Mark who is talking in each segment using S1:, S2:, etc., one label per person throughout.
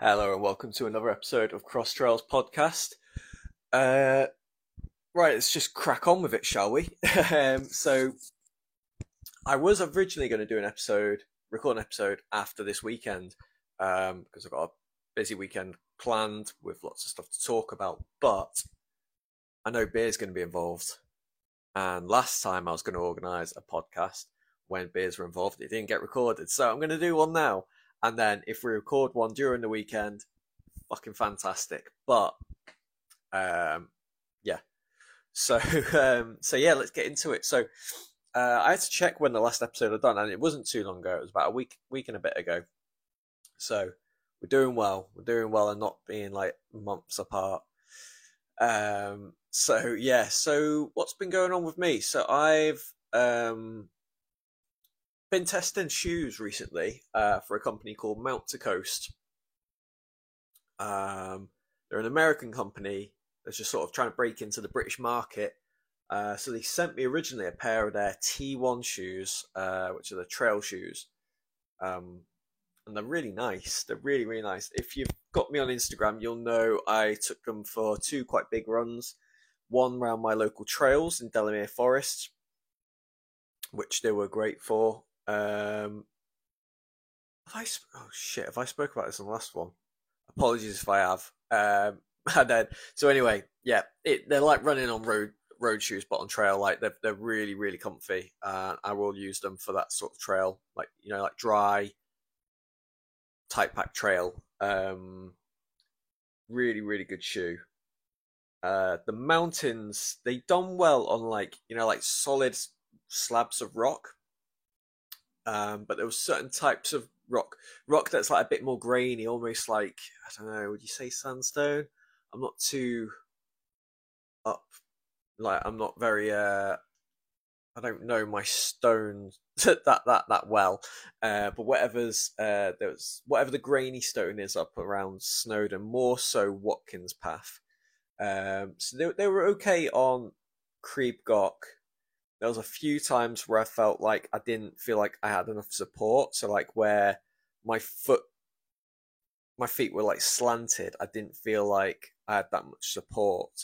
S1: Hello and welcome to another episode of Cross Trails Podcast. Uh, right, let's just crack on with it, shall we? So, I was originally going to do record an episode after this weekend, because I've got a busy weekend planned with lots of stuff to talk about. But I know beer's going to be involved, and last time I was going to organise a podcast when beers were involved, it didn't get recorded. So I'm going to do one now, and then if we record one during the weekend, fucking fantastic. But um, yeah, so so yeah, let's get into it. So I had to check when the last episode I'd done, and it wasn't too long ago. It was about week and a bit ago. So we're doing well. We're doing well, and not being like months apart. So yeah. So what's been going on with me? So I've been testing shoes recently for a company called Mount to Coast. They're an American company that's just sort of trying to break into the British market. So they sent me originally a pair of their T1 shoes, which are the trail shoes. And they're really nice. They're really, really nice. If you've got me on Instagram, you'll know I took them for two quite big runs. One around my local trails in Delamere Forest, which they were great for. Oh shit, have I spoke about this on the last one? Apologies if I have. And then, so anyway, yeah, they're like running on road shoes, but on trail, like they're really really comfy. I will use them for that sort of trail, like like dry tight pack trail. Really really good shoe. The mountains, they done well on like like solid slabs of rock. But there was certain types of rock that's like a bit more grainy, almost like, I don't know, would you say sandstone? I'm not too up, like I'm not very I don't know my stone that well. But whatever the grainy stone is up around Snowdon, more so Watkins Path. So they were okay on Creep Gok. There was a few times where I felt like I didn't feel like I had enough support. So like where my foot, my feet were like slanted, I didn't feel like I had that much support.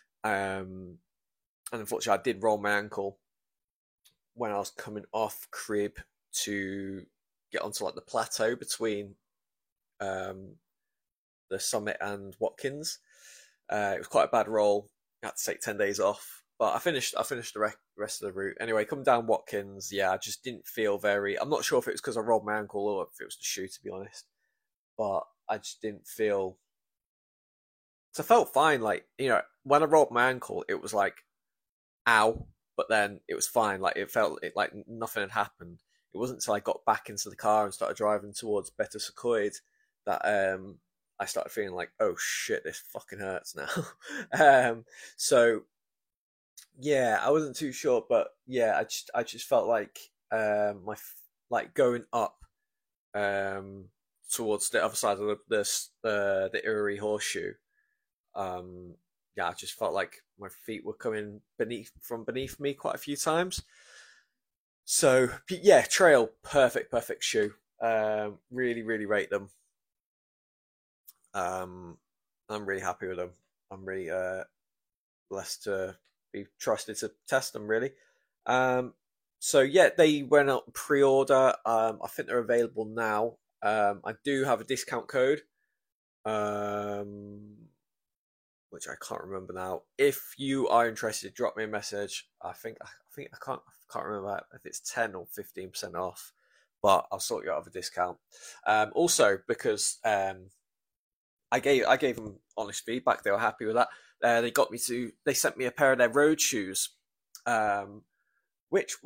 S1: And unfortunately, I did roll my ankle when I was coming off Crib to get onto like the plateau between um, the summit and Watkins. It was quite a bad roll. I had to take 10 days off, but I finished. I finished the rest of the route. Anyway, coming down Watkins, yeah, I just didn't feel very. I'm not sure if it was because I rolled my ankle or if it was the shoe, to be honest. But I just didn't feel. So I felt fine. Like when I rolled my ankle, it was like ow, but then it was fine. Like it felt like nothing had happened. It wasn't until I got back into the car and started driving towards Betws-y-Coed that I started feeling like, oh shit, this fucking hurts now. So yeah, I wasn't too sure, but yeah, I just felt like like going up um towards the other side of the Uri Horseshoe. Um, yeah, I just felt like my feet were coming beneath me quite a few times. So yeah, trail, perfect shoe. Really really rate them. Um, I'm really happy with them. I'm really blessed to be trusted to test them. Really. Um, so yeah, they went out pre-order. I think they're available now. I do have a discount code. Um, which I can't remember now. If you are interested, drop me a message. I think I can't remember if it's 10 or 15% off, but I'll sort you out of a discount. Also because I gave them honest feedback, they were happy with that. They sent me a pair of their road shoes, um, which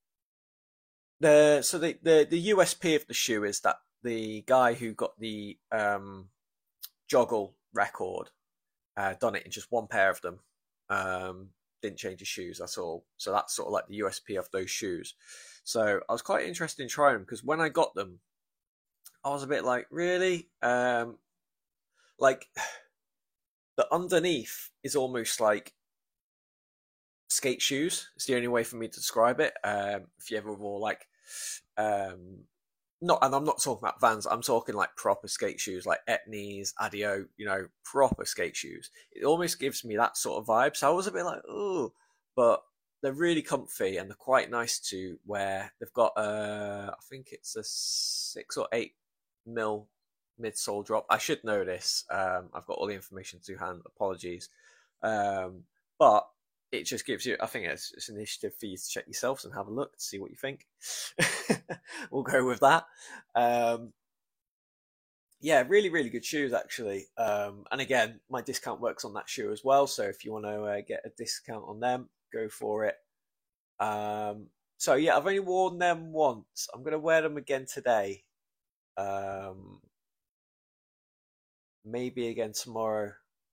S1: the USP of the shoe is that the guy who got the joggle record done it in just one pair of them. Didn't change his shoes at all. So that's sort of like the USP of those shoes. So I was quite interested in trying them because when I got them, I was a bit like, really? Like the underneath is almost like skate shoes. It's the only way for me to describe it. If you ever wore like, um, not, and I'm not talking about Vans. I'm talking like proper skate shoes, like Etnies, Adio. Proper skate shoes. It almost gives me that sort of vibe. So I was a bit like, oh, but they're really comfy and they're quite nice to wear. They've got I think it's a 6 or 8 mil midsole drop. I should know this. I've got all the information to hand. Apologies, but it just gives you. I think it's an initiative for you to check yourselves and have a look to see what you think. We'll go with that. Um, yeah, really, really good shoes actually. And again, my discount works on that shoe as well. So if you want to get a discount on them, go for it. So yeah, I've only worn them once. I'm gonna wear them again today. Um, maybe again tomorrow.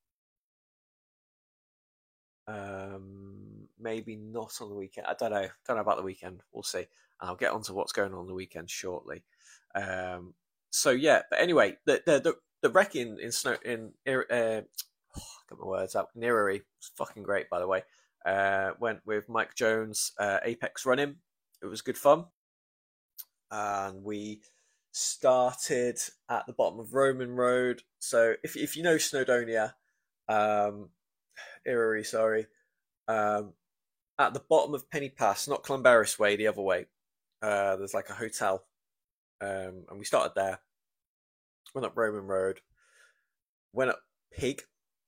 S1: Maybe not on the weekend. I don't know. Don't know about the weekend. We'll see. And I'll get onto what's going on the weekend shortly. So yeah, but anyway, the wreck in snow in get my words out. Niriri was fucking great, by the way. Went with Mike Jones, Apex Running. It was good fun, and we started at the bottom of Roman Road. So if you know Snowdonia, um, Iriri, sorry, um, at the bottom of Penny Pass, not Clonbarris Way, the other way. There's like a hotel, and we started there. Went up Roman Road, went up Pig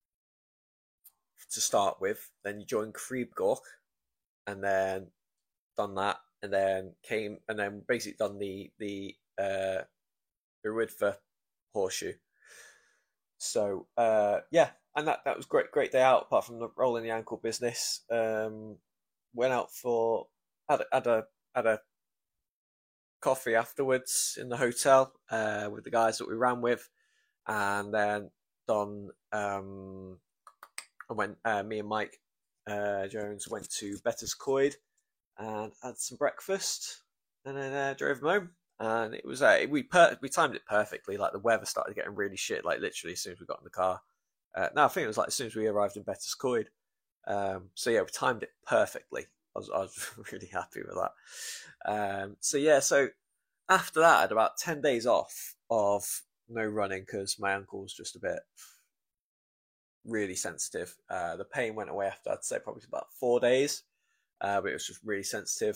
S1: to start with. Then you joined Creebgork, and then done that, and then came, and then basically done the Uridfa horseshoe. So yeah, and that was great day out. Apart from the rolling the ankle business, went out for had a coffee afterwards in the hotel with the guys that we ran with, and then done. I went. Me and Mike Jones went to Bettor's Coed and had some breakfast, and then drove them home. And it was we timed it perfectly. Like the weather started getting really shit. Like literally as soon as we got in the car. No, I think it was like as soon as we arrived in Bettor's Coed. So yeah, we timed it perfectly. I was really happy with that. So yeah, so after that, I had about 10 days off of no running because my ankle was just a bit really sensitive. The pain went away after I'd say probably about 4 days, but it was just really sensitive.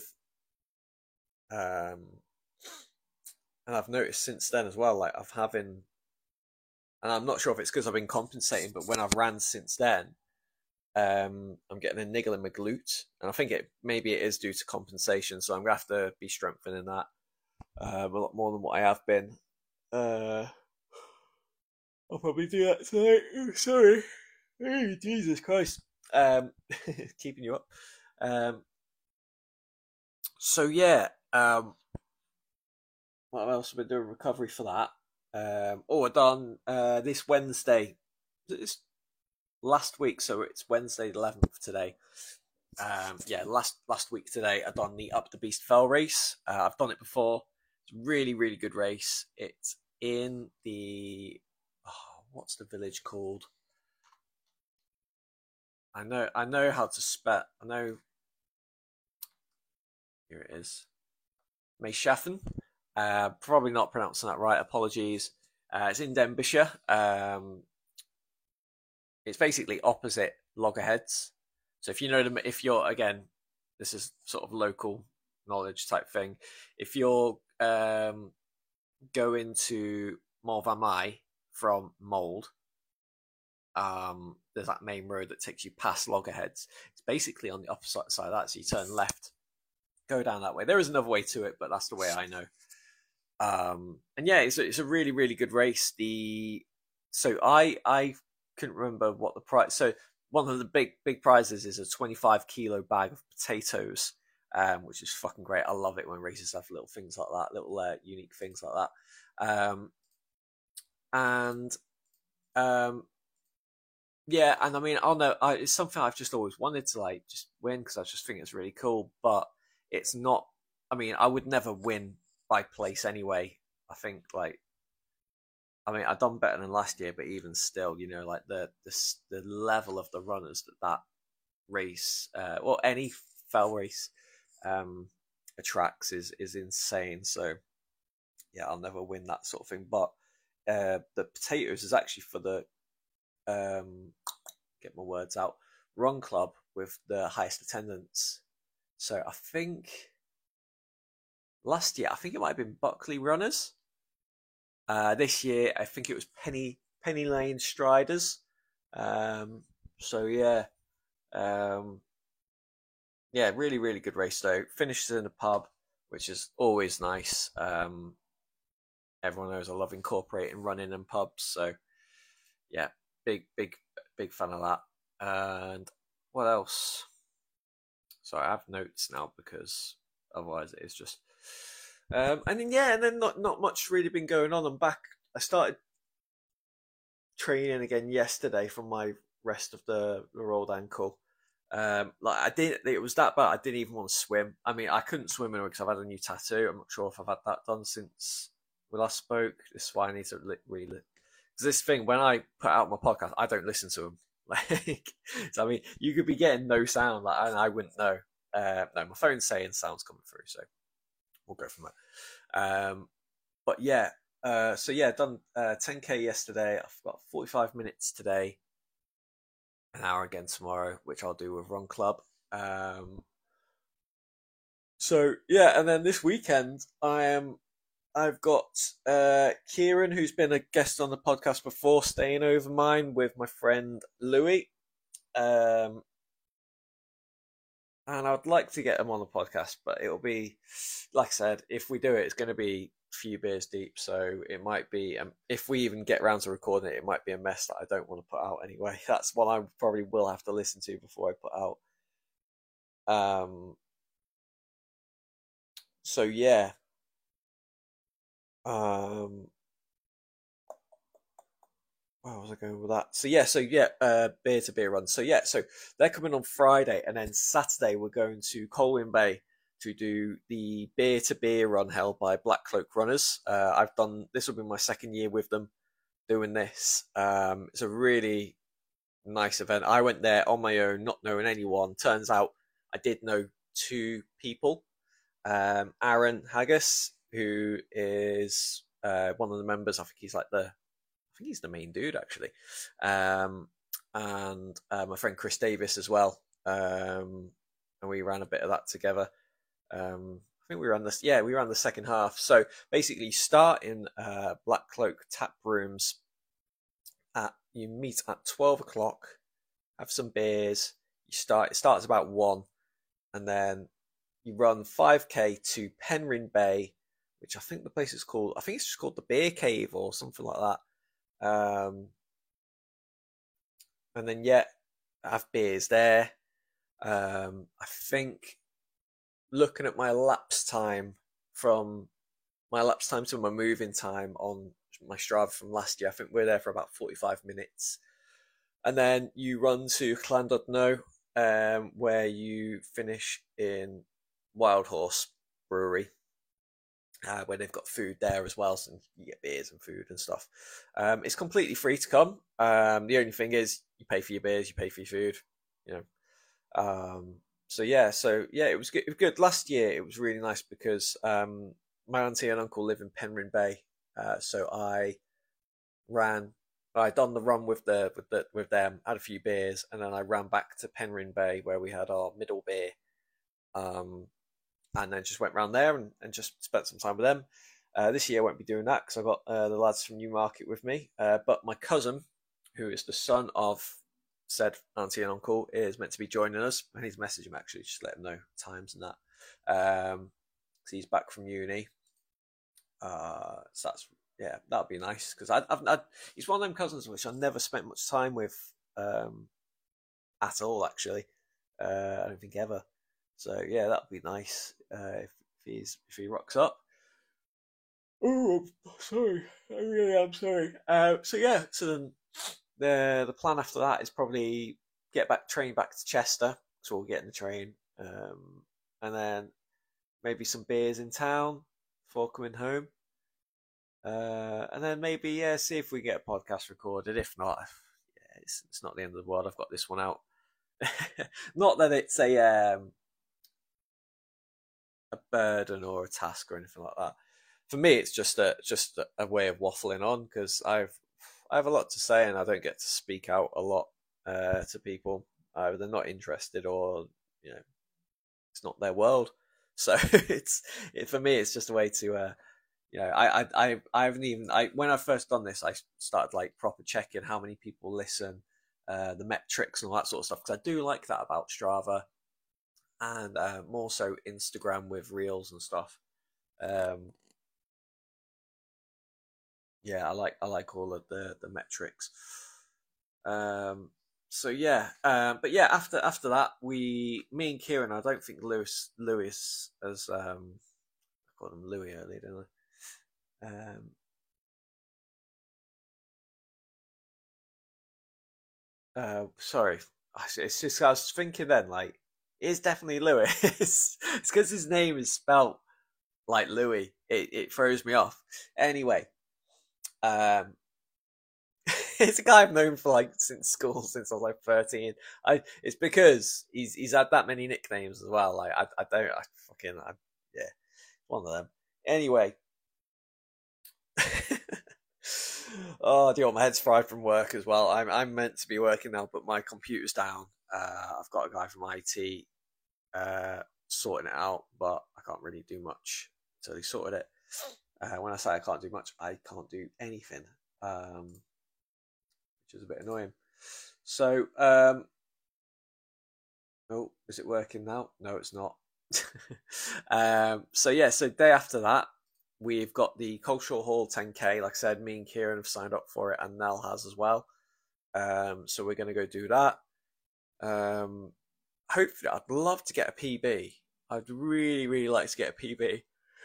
S1: Um, and I've noticed since then as well, like I've having, and I'm not sure if it's because I've been compensating, but when I've ran since then, I'm getting a niggle in my glute, and I think maybe it is due to compensation. So I'm gonna have to be strengthening that a lot more than what I have been. I'll probably do that tonight. Oh, sorry, oh, Jesus Christ, keeping you up. Um, so yeah, what else have I been doing recovery for that? I done this Wednesday. It's last week, so it's Wednesday the 11th today. Yeah, last week today I done the Up the Beast Fell race. I've done it before. It's a really really good race. It's in the what's the village called? I know how to spell. I know here it is. Meyshafen. Probably not pronouncing that right. Apologies. It's in Denbighshire. It's basically opposite Loggerheads. So if you know them, if you're again, this is sort of local knowledge type thing. If you're going to Morvamai from Mold, there's that main road that takes you past Loggerheads. It's basically on the opposite side of that, so you turn left, go down that way. There is another way to it, but that's the way I know. And yeah, it's a really really good race. So I couldn't remember what the price. So one of the big prizes is a 25 kilo bag of potatoes, which is fucking great. I love it when races have little things like that, little unique things like that. And yeah, and I mean, it's something I've just always wanted to like just win because I just think it's really cool. But it's not. I mean, I would never win by place anyway. I think like I mean, I've done better than last year, but even still, like the level of the runners that race, or any fell race, attracts is insane. So I'll never win that sort of thing. But the potatoes is actually for the get my words out, run club with the highest attendance. So I think last year, I think it might have been Buckley Runners. This year, I think it was Penny Lane Striders. So yeah, yeah, really, really good race though. Finishes in a pub, which is always nice. Everyone knows I love incorporating running in pubs, so yeah, big fan of that. And what else? Sorry, I have notes now because otherwise it is just. And then not much really been going on. I'm back. I started training again yesterday from my rest of the rolled ankle. Like I didn't. It was that bad. I didn't even want to swim. I mean, I couldn't swim anyway because I've had a new tattoo. I'm not sure if I've had that done since we last spoke. This is why I need to really. Because this thing, when I put out my podcast, I don't listen to them. Like, so I mean, you could be getting no sound, like, and I wouldn't know. No, my phone's saying sound's coming through, so we'll go from there. But yeah, so yeah, done 10k yesterday. I've got 45 minutes today, an hour again tomorrow, which I'll do with Run Club. So yeah, and then this weekend I've got Kieran, who's been a guest on the podcast before, staying over mine with my friend Louis. And I'd like to get him on the podcast, but it'll be, like I said, if we do it, it's going to be a few beers deep. So it might be, if we even get around to recording it, it might be a mess that I don't want to put out anyway. That's one I probably will have to listen to before I put out. So yeah. Where was I going with that? So yeah, beer to beer run. So yeah, so they're coming on Friday, and then Saturday we're going to Colwyn Bay to do the beer to beer run held by Black Cloak Runners. I've done this will be my second year with them doing this. It's a really nice event. I went there on my own, not knowing anyone. Turns out I did know two people. Aaron Haggis, who is one of the members. I think he's the main dude actually, and my friend Chris Davis as well. And we ran a bit of that together. I think we ran this. Yeah, we ran the second half. So basically, you start in Black Cloak tap rooms. You meet at 12 o'clock. Have some beers. It starts about 1, and then you run 5k to Penryn Bay, which I think the place is called. I think it's just called the Beer Cave or something like that. And then yeah, have beers there. I think looking at my lapse time to my moving time on my Strava from last year, I think we're there for about 45 minutes. And then you run to Llandudno, where you finish in Wild Horse Brewery, where they've got food there as well, so you get beers and food and stuff. It's completely free to come. The only thing is you pay for your beers, you pay for your food, you know. So yeah, it was good. It was good. Last year it was really nice because my auntie and uncle live in Penryn Bay, so I'd done the run with them, had a few beers, and then I ran back to Penryn Bay where we had our middle beer. And then just went round there and just spent some time with them. This year I won't be doing that because I've got the lads from Newmarket with me. But my cousin, who is the son of said auntie and uncle, is meant to be joining us. I need to message him actually, just let him know times and that. So he's back from uni. So that'd be nice because he's one of them cousins which I never spent much time with at all actually. I don't think ever. So yeah, that'd be nice if he rocks up. Oh, I'm sorry. I really am sorry. So then the plan after that is probably train back to Chester, so we'll get in the train, and then maybe some beers in town before coming home, and then maybe see if we get a podcast recorded. If not, it's not the end of the world. I've got this one out. Not that it's a burden or a task or anything like that. for me, it's just a way of waffling on because I have a lot to say and I don't get to speak out a lot to people. Either they're not interested or you know it's not their world. So for me, it's just a way to I haven't even when I first done this, I started like proper checking how many people listen, the metrics and all that sort of stuff because I do like that about Strava and more so Instagram with reels and stuff. Um, yeah, I like all of the metrics. Um, so yeah, but yeah, after that, me and Kieran. I don't think Lewis as I called him Louis earlier, didn't I? Sorry, it's just I was thinking then like it's definitely Lewis. It's because his name is spelt like Louis. It throws me off. Anyway, um, it's a guy I've known for like since school, since I was like 13. It's because he's had that many nicknames as well. Like I don't I fucking I, yeah, one of them. Anyway, oh, do you want my head's fried from work as well? I'm meant to be working now, but my computer's down. I've got a guy from IT sorting it out, but I can't really do much until he sorted it. When I say I can't do much, I can't do anything, which is a bit annoying. So, oh, is it working now? No, it's not. So yeah, so day after that, we've got the Cultural Hall 10K. Like I said, me and Kieran have signed up for it, and Nell has as well. So we're going to go do that. Hopefully, I'd love to get a PB. I'd really, really like to get a PB.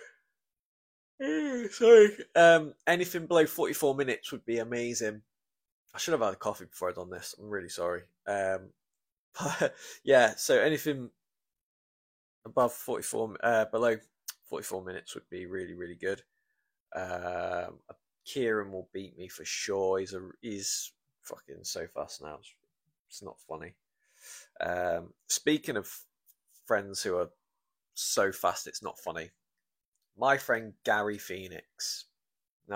S1: Sorry. Anything below 44 minutes would be amazing. I should have had a coffee before I done this. I'm really sorry. But yeah, so anything above 44, below 44 minutes would be really, really good. Um, Kieran will beat me for sure. He's fucking so fast now. It's not funny. Speaking of friends who are so fast, it's not funny. My friend Gary Phoenix. Now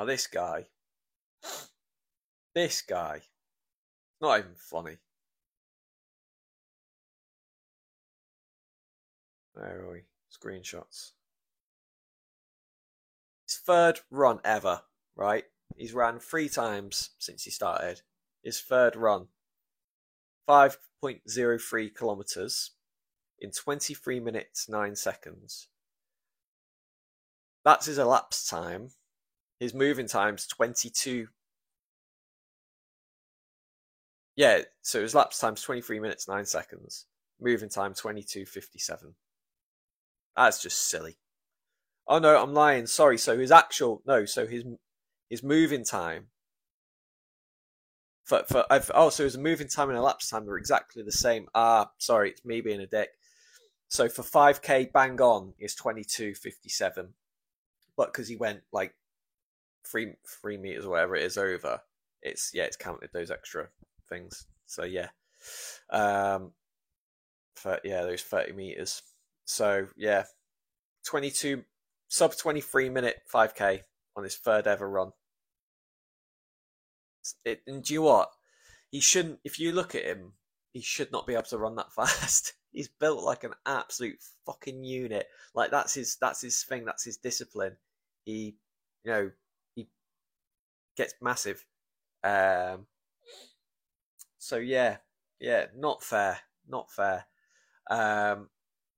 S1: this guy, not even funny. Where are we? Screenshots. His third run ever, right? He's ran 3 times since he started. His third run, 5.03 kilometers in 23 minutes 9 seconds. That's his elapsed time. His moving time's 22. Yeah, so his lapse time's 23 minutes 9 seconds. Moving time 22:57. That's just silly. Oh no, I'm lying. Sorry. So his moving time so his moving time and elapsed time are exactly the same. Sorry, it's me being a dick. So for 5k bang on is 22:57, but because he went like three meters or whatever it is over, it's counted those extra things. So yeah, those 30 meters. So yeah, 22 sub 23-minute 5k on his third ever run. And do you know what? He shouldn't. If you look at him, he should not be able to run that fast. He's built like an absolute fucking unit. Like that's his thing. That's his discipline. He, he gets massive. Um, so yeah, not fair, not fair. Um,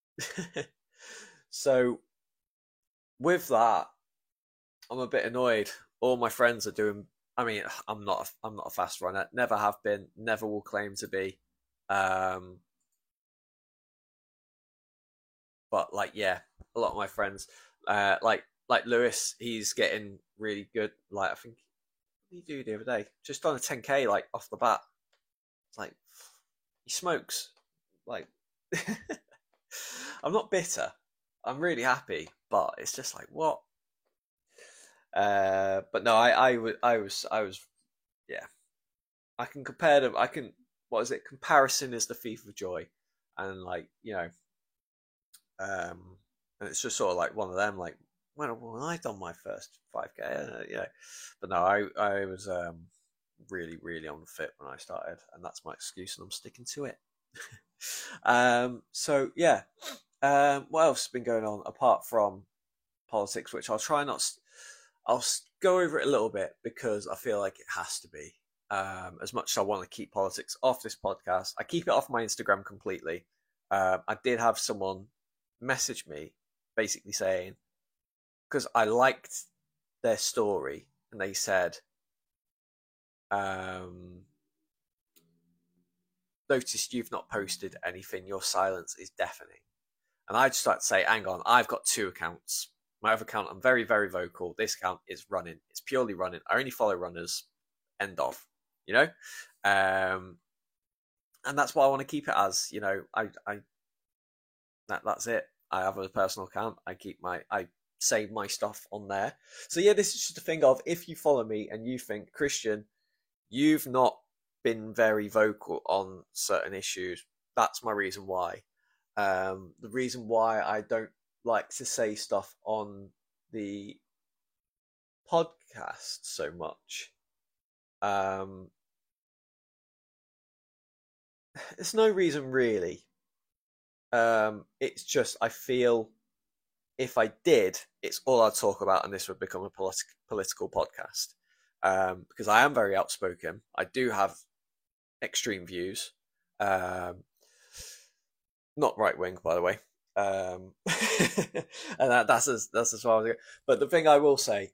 S1: so with that, I'm a bit annoyed. All my friends are doing. I mean, I'm not a fast runner. Never have been. Never will claim to be. Um, but like, yeah, a lot of my friends, like Lewis, he's getting really good. Like, I think what did he do the other day? Just on a 10k, like off the bat. It's like he smokes. Like, I'm not bitter. I'm really happy, but it's just like what. But no, I was, yeah. I can compare them. I can. What is it? Comparison is the thief of joy, and like and it's just sort of like one of them. Like, when I done my first 5K, but no, I was really really unfit when I started, and that's my excuse, and I'm sticking to it. So yeah, what else has been going on apart from politics, which I'll try not. I'll go over it a little bit because I feel like it has to be. As much as I want to keep politics off this podcast, I keep it off my Instagram completely. I did have someone message me basically saying, because I liked their story, and they said, noticed you've not posted anything, your silence is deafening. And I just started to say, hang on, I've got two accounts. My other account, I'm very, very vocal. This account is running. It's purely running. I only follow runners. End of. And that's what I want to keep it as. That's it. I have a personal account. I save my stuff on there. So yeah, this is just a thing of, if you follow me and you think, Christian, you've not been very vocal on certain issues, that's my reason why. The reason why I don't like to say stuff on the podcast so much, there's no reason really. It's just I feel if I did, it's all I'd talk about, and this would become a political podcast. Because I am very outspoken. I do have extreme views. Not right wing, by the way. And that's as far as I go. But the thing I will say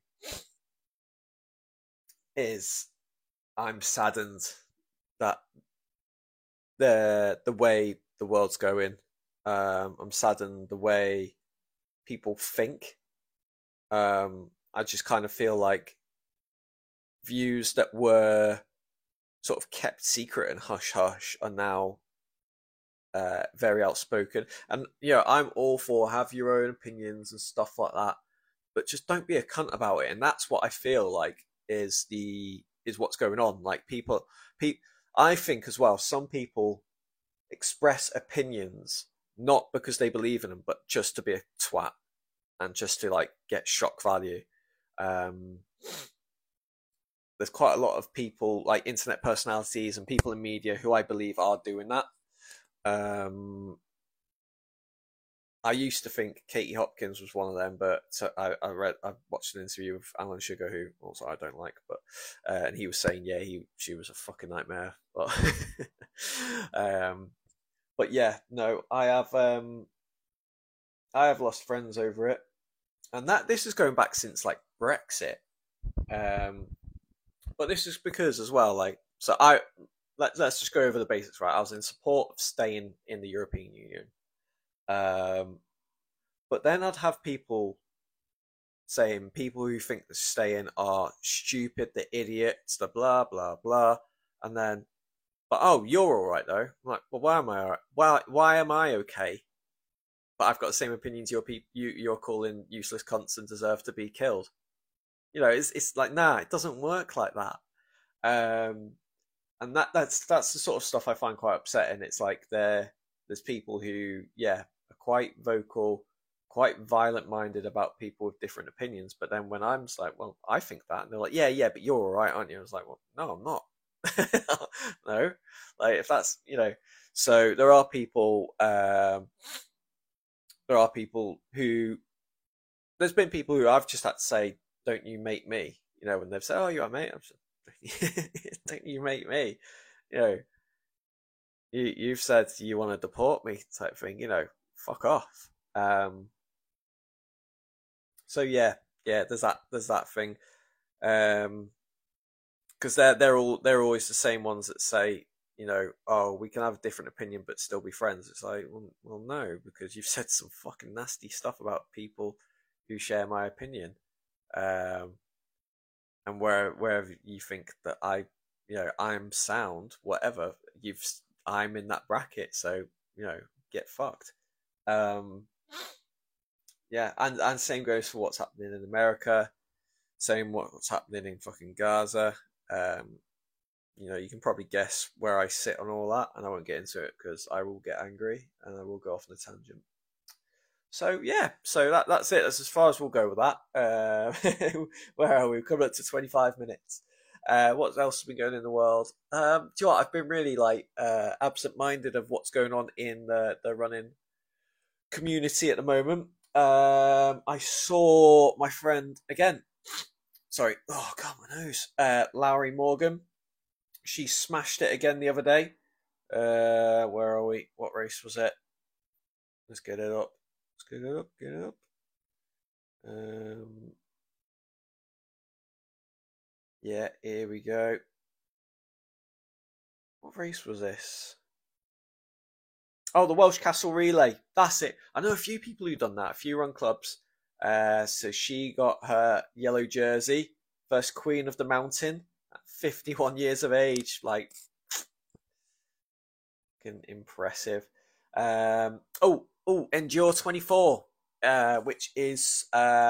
S1: is, I'm saddened that the way the world's going. I'm saddened the way people think. I just kind of feel like views that were sort of kept secret and hush hush are now very outspoken. And I'm all for have your own opinions and stuff like that, but just don't be a cunt about it. And that's what I feel like is what's going on. Like people, I think as well, some people express opinions not because they believe in them, but just to be a twat and just to like get shock value. There's quite a lot of people, like internet personalities and people in media, who I believe are doing that. I used to think Katie Hopkins was one of them, but I watched an interview with Alan Sugar, who also I don't like, but and he was saying, yeah, she was a fucking nightmare. But yeah, no, I have lost friends over it, and this is going back since like Brexit. But this is because as well, like, so let's just go over the basics, right? I was in support of staying in the European Union. But then I'd have people saying, people who think the staying are stupid, the idiots, the blah blah blah, and then, but oh, you're all right though. I'm like, well, why am I all right? Why am I okay? But I've got the same opinions you're calling useless cunts and deserve to be killed. It's like, nah, it doesn't work like that. And that's the sort of stuff I find quite upsetting. It's like there's people who, yeah, are quite vocal, quite violent minded about people with different opinions. But then when I'm just like, well, I think that, and they're like, yeah, but you're all right, aren't you? I was like, well, no, I'm not. No, like if that's so there are people who there's been people who I've just had to say, don't you mate me, when they've said, oh, you're a mate, I'm just don't you mate me, you've said you want to deport me type thing, fuck off. So yeah, there's that thing. Because they're always the same ones that say, oh, we can have a different opinion but still be friends. It's like, well, no, because you've said some fucking nasty stuff about people who share my opinion, and wherever you think that I'm sound, whatever, I'm in that bracket, so get fucked. Yeah, and same goes for what's happening in America. Same what's happening in fucking Gaza. You can probably guess where I sit on all that, and I won't get into it because I will get angry and I will go off on a tangent. So yeah, so that's it. That's as far as we'll go with that. Where are we? We've come up to 25 minutes. What else has been going in the world? Do you know what? I've been really like absent-minded of what's going on in the running community at the moment. I saw my friend again. Sorry. Oh god, my nose. Lowry Morgan. She smashed it again the other day. Where are we? What race was it? Let's get it up. Let's get it up. Get it up. Yeah, here we go. What race was this? Oh, the Welsh Castle Relay. That's it. I know a few people who've done that, a few run clubs. So she got her yellow jersey, first Queen of the Mountain, at 51 years of age. Like, impressive. Endure 24, which is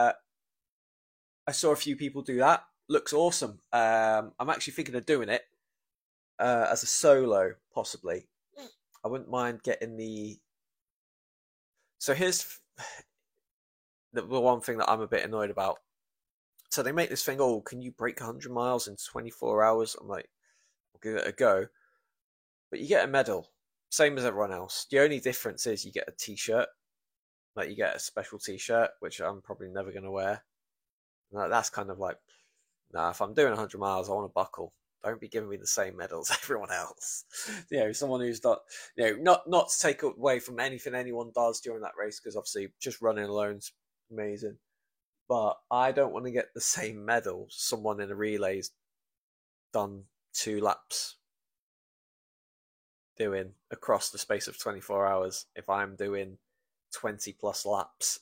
S1: I saw a few people do that. Looks awesome. I'm actually thinking of doing it as a solo, possibly. I wouldn't mind getting the. So here's the one thing that I'm a bit annoyed about. So they make this thing, oh, can you break 100 miles in 24 hours? I'm like, I'll give it a go. But you get a medal, same as everyone else. The only difference is you get a t-shirt. Like, you get a special t-shirt, which I'm probably never going to wear. That's kind of like, nah, if I'm doing 100 miles, I want to buckle. Don't be giving me the same medals as everyone else. Someone who's not, not to take away from anything anyone does during that race, because obviously just running alone's amazing. But I don't want to get the same medal someone in a relay's done 2 laps doing across the space of 24 hours if I'm doing 20 plus laps.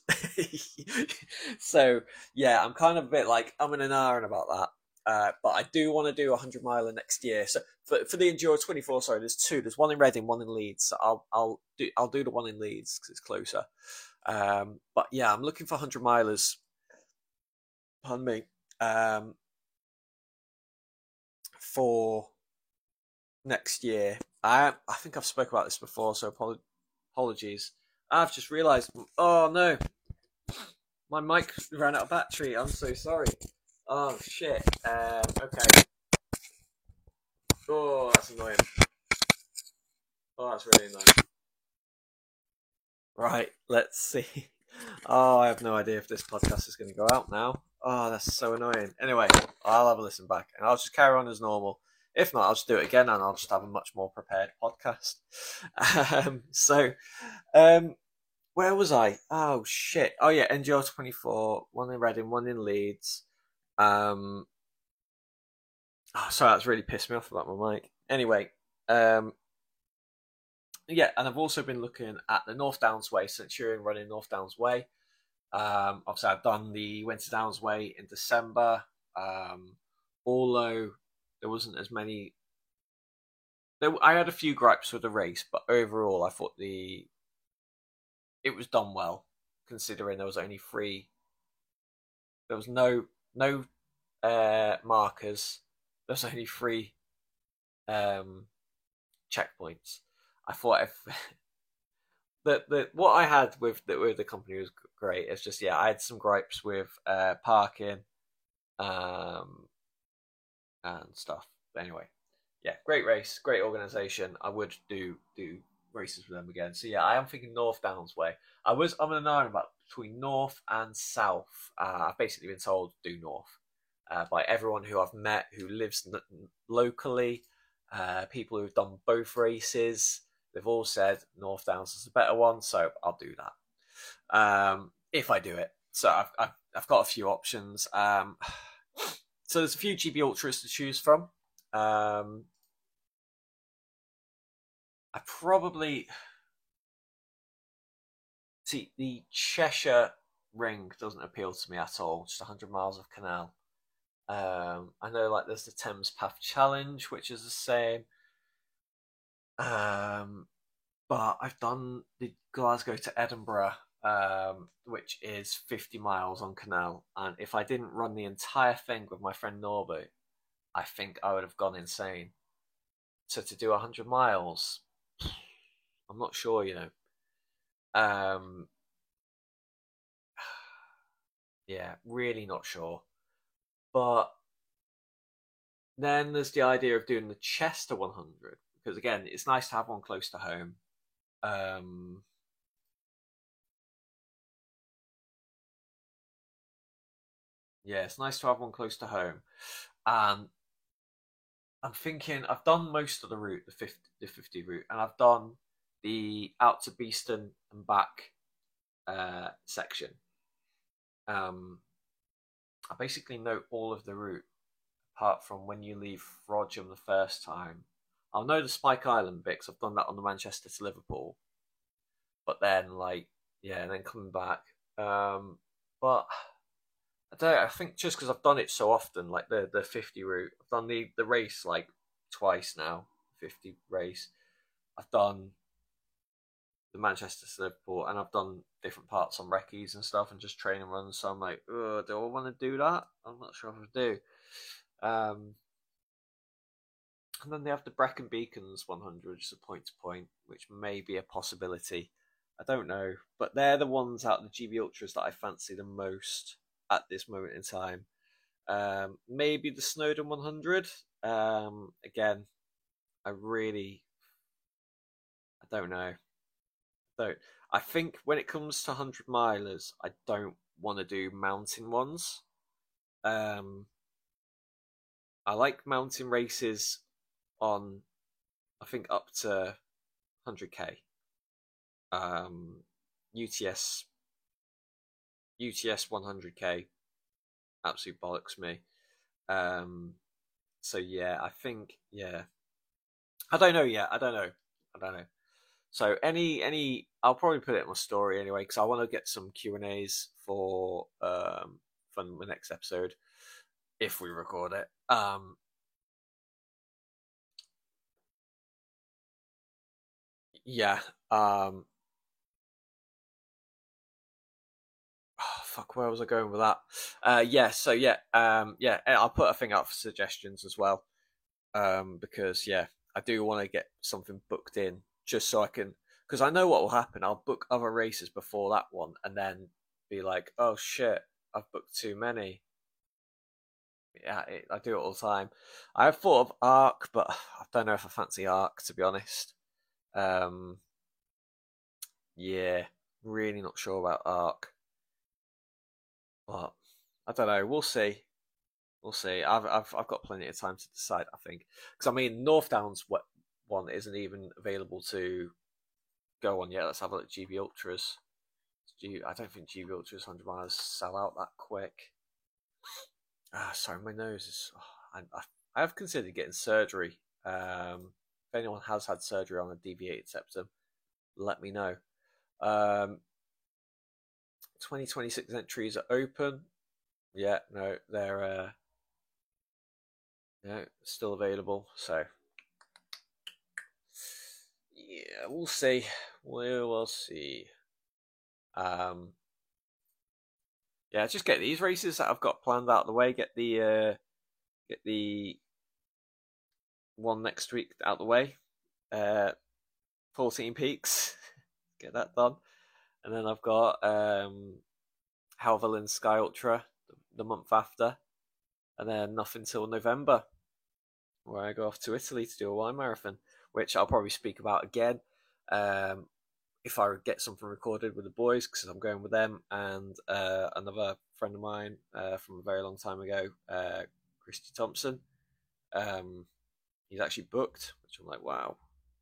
S1: So yeah, I'm kind of a bit like I'm in an iron about that. But I do want to do a 100-miler next year. So for the Enduro 24, sorry, there's 2. There's one in Reading, one in Leeds. So I'll do the one in Leeds because it's closer. But yeah, I'm looking for 100-milers. Pardon me. For next year. I think I've spoke about this before, so apologies. I've just realised. Oh no, my mic ran out of battery. I'm so sorry. Oh shit. Okay. Oh, that's annoying. Oh, that's really annoying. Right, let's see. Oh, I have no idea if this podcast is going to go out now. Oh, that's so annoying. Anyway, I'll have a listen back and I'll just carry on as normal. If not, I'll just do it again and I'll just have a much more prepared podcast. Where was I? Oh, shit. Oh, yeah, Endure 24, one in Reading, one in Leeds. Sorry, that's really pissed me off about my mic. Anyway, yeah, and I've also been looking at the North Downs Way, Centurion running North Downs Way. Obviously, I've done the Winter Downs Way in December. Although there wasn't as many. I had a few gripes with the race, but overall, I thought it was done well, considering there was only 3. There was no markers. There was only 3 checkpoints. I thought if what I had with the company was great. It's just I had some gripes with parking, and stuff. But anyway, yeah, great race, great organisation. I would do races with them again. So yeah, I am thinking North Downs Way. I'm in an iron about between North and South. I've basically been told do North by everyone who I've met who lives locally. People who've done both races. They've all said North Downs is a better one, so I'll do that if I do it. So I've got a few options. So there's a few GB Ultras to choose from. I probably see the Cheshire Ring doesn't appeal to me at all. Just 100 miles of canal. I know like there's the Thames Path Challenge, which is the same. But I've done the Glasgow to Edinburgh, which is 50 miles on canal. And if I didn't run the entire thing with my friend Norbu, I think I would have gone insane. So to do 100 miles, I'm not sure, Yeah, really not sure. But then there's the idea of doing the Chester 100 because again, it's nice to have one close to home. Um, yeah, it's nice to have one close to home. And I'm thinking I've done most of the route, the 50 route, and I've done the out to Beeston and back section. Um, I basically know all of the route apart from when you leave Frodsham the first time. I'll know the Spike Island bit 'cause I've done that on the Manchester to Liverpool. But then, like, yeah, and then coming back. But I don't. I think just because I've done it so often, like the 50 route, I've done the race like twice now. 50 race. I've done the Manchester to Liverpool, and I've done different parts on recce's and stuff, and just training runs. So I'm like, do I want to do that? I'm not sure if I do. And then they have the Brecon Beacons 100, which is a point to point, which may be a possibility. I don't know, but they're the ones out of the GB Ultras that I fancy the most at this moment in time. Maybe the Snowdon 100. Again, I don't know. Don't. I think when it comes to 100 milers, I don't want to do mountain ones. Um, I like mountain races on, I think, up to 100k. UTS 100k absolute bollocks me. Um, so yeah, I think yeah. I don't know yet. I don't know. I don't know. So I'll probably put it in my story anyway because I want to get some Q&As for the next episode if we record it. Yeah. Oh, fuck, where was I going with that? Yeah. So yeah. Yeah. I'll put a thing out for suggestions as well. Because yeah, I do want to get something booked in just so I can, because I know what will happen. I'll book other races before that one, and then be like, oh shit, I've booked too many. Yeah, I do it all the time. I have thought of Arc, but I don't know if I fancy Arc to be honest. Um, yeah, really not sure about Arc, but I don't know. We'll see. We'll see. I've got plenty of time to decide. I think because I mean North Downs one isn't even available to go on yet. Let's have a look at GB Ultras. I don't think GB Ultras 100 miles sell out that quick. Sorry, my nose is. I have considered getting surgery. If anyone has had surgery on a deviated septum, let me know. 2026 entries are open. Yeah, no, they're still available. So yeah, we'll see. We will see. Um, yeah, just get these races that I've got planned out of the way. Get the one next week out of the way. 14 Peaks, get that done, and then I've got Helvellyn Sky Ultra the month after, and then nothing till November, where I go off to Italy to do a wine marathon, which I'll probably speak about again. If I get something recorded with the boys, because I'm going with them and another friend of mine from a very long time ago, Christy Thompson. He's actually booked, which I'm like, wow.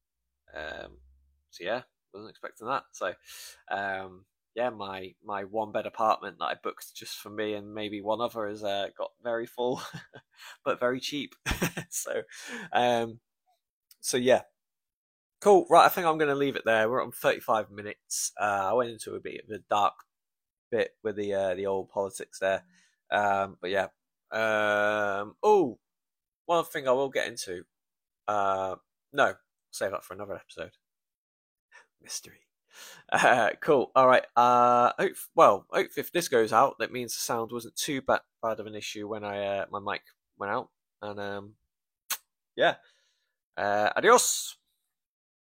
S1: So yeah, wasn't expecting that. So yeah, my one bed apartment that I booked just for me and maybe one other has got very full, but very cheap. so um, so yeah, cool. Right, I think I'm going to leave it there. We're on 35 minutes. I went into a bit of a dark bit with the old politics there, but yeah. Oh, one thing I will get into. No, save that for another episode. Mystery. Cool. All right. Hope if this goes out, that means the sound wasn't too bad of an issue when I my mic went out. And yeah. Adios.